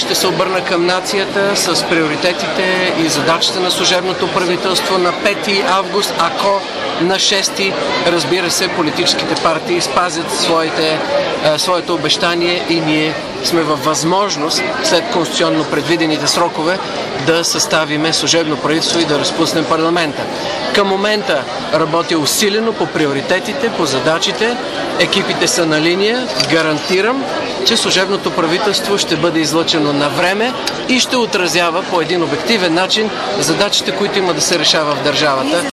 ще се обърна към нацията с приоритетите и задачите на служебното правителство на 5 август, ако на 6, разбира се, политическите партии спазят своето обещание и ние сме във възможност, след конституционно предвидените срокове, да съставиме служебно правителство и да разпуснем парламента. Към момента работя усилено по приоритетите, по задачите. Екипите са на линия. Гарантирам, че служебното правителство ще бъде излъчено на време и ще отразява по един обективен начин задачите, които има да се решава в държавата.